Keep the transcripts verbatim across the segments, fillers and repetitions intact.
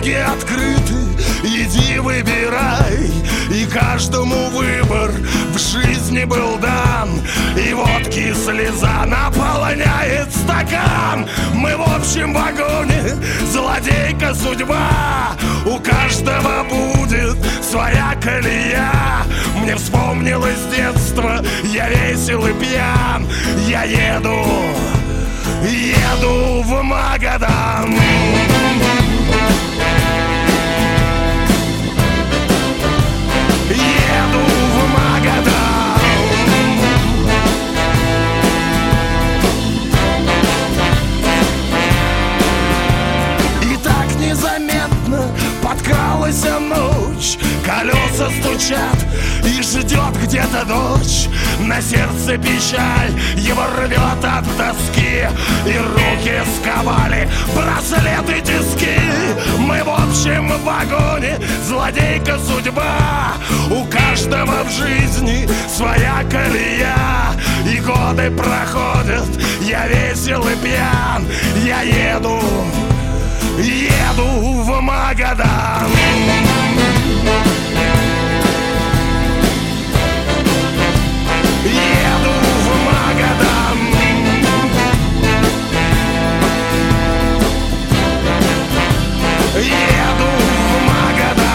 Дороги открыты, иди выбирай. И каждому выбор в жизни был дан. И водки слеза наполняет стакан. Мы в общем вагоне, злодейка судьба. У каждого будет своя колея. Мне вспомнилось детство, я весел и пьян. Я еду, еду в Магадан. Еду в Магадан. И так незаметно подкралась ночь. Колеса стучат и ждет где-то дочь. На сердце печаль, его рвет от тоски. И руки сковали браслеты, тиски. Мы в общем вагоне, злодейка судьба. У каждого в жизни своя колея. И годы проходят, я весел и пьян. Я еду, еду в Магадан. Еду в Магадан. Еду в Магадан.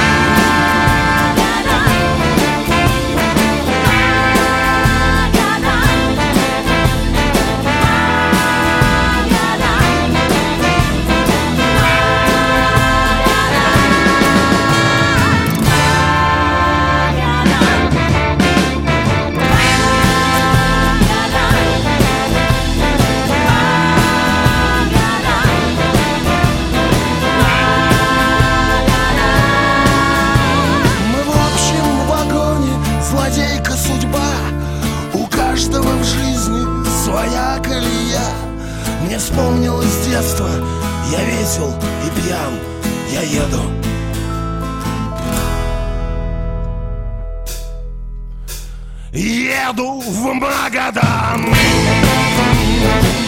Своя колея. Мне вспомнилось детство, я весел и пьян. Я еду, еду в Магадан.